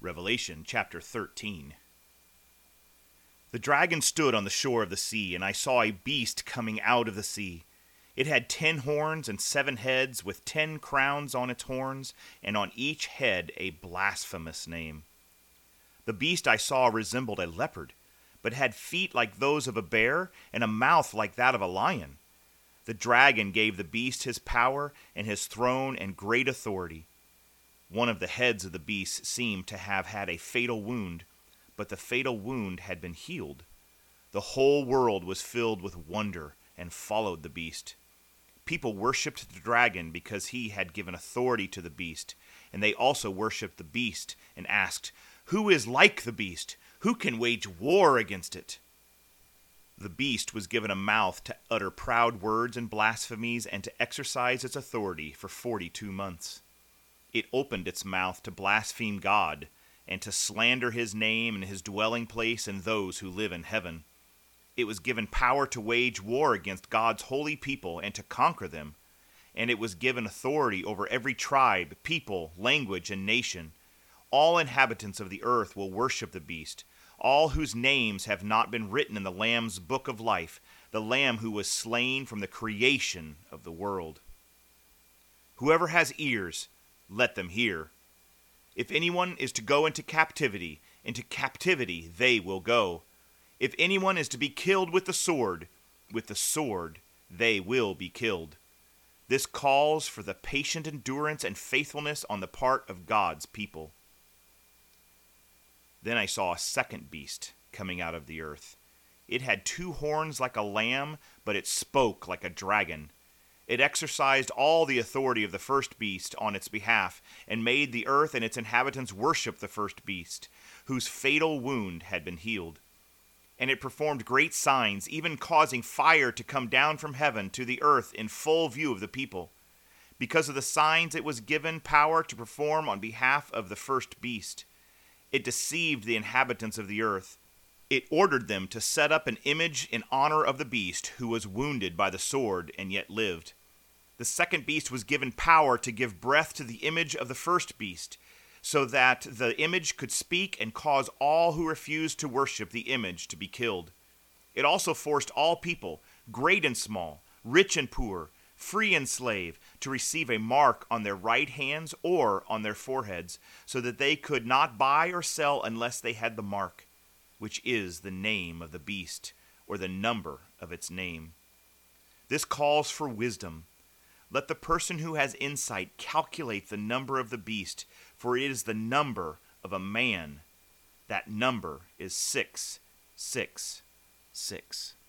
Revelation chapter 13. The dragon stood on the shore of the sea, and I saw a beast coming out of the sea. It had 10 horns and 7 heads, with 10 crowns on its horns, and on each head a blasphemous name. The beast I saw resembled a leopard, but had feet like those of a bear, and a mouth like that of a lion. The dragon gave the beast his power, and his throne, and great authority. One of the heads of the beast seemed to have had a fatal wound, but the fatal wound had been healed. The whole world was filled with wonder and followed the beast. People worshipped the dragon because he had given authority to the beast, and they also worshipped the beast and asked, "Who is like the beast? Who can wage war against it?" The beast was given a mouth to utter proud words and blasphemies and to exercise its authority for 42 months. It opened its mouth to blaspheme God and to slander his name and his dwelling place and those who live in heaven. It was given power to wage war against God's holy people and to conquer them, and it was given authority over every tribe, people, language, and nation. All inhabitants of the earth will worship the beast, all whose names have not been written in the Lamb's book of life, the Lamb who was slain from the creation of the world. Whoever has ears, let them hear. If anyone is to go into captivity they will go. If anyone is to be killed with the sword they will be killed. This calls for the patient endurance and faithfulness on the part of God's people. Then I saw a second beast coming out of the earth. It had 2 horns like a lamb, but it spoke like a dragon. It exercised all the authority of the first beast on its behalf, and made the earth and its inhabitants worship the first beast, whose fatal wound had been healed. And it performed great signs, even causing fire to come down from heaven to the earth in full view of the people. Because of the signs it was given power to perform on behalf of the first beast. It deceived the inhabitants of the earth. It ordered them to set up an image in honor of the beast who was wounded by the sword and yet lived. The second beast was given power to give breath to the image of the first beast, so that the image could speak and cause all who refused to worship the image to be killed. It also forced all people, great and small, rich and poor, free and slave, to receive a mark on their right hands or on their foreheads, so that they could not buy or sell unless they had the mark, which is the name of the beast, or the number of its name. This calls for wisdom. Let the person who has insight calculate the number of the beast, for it is the number of a man. That number is 666.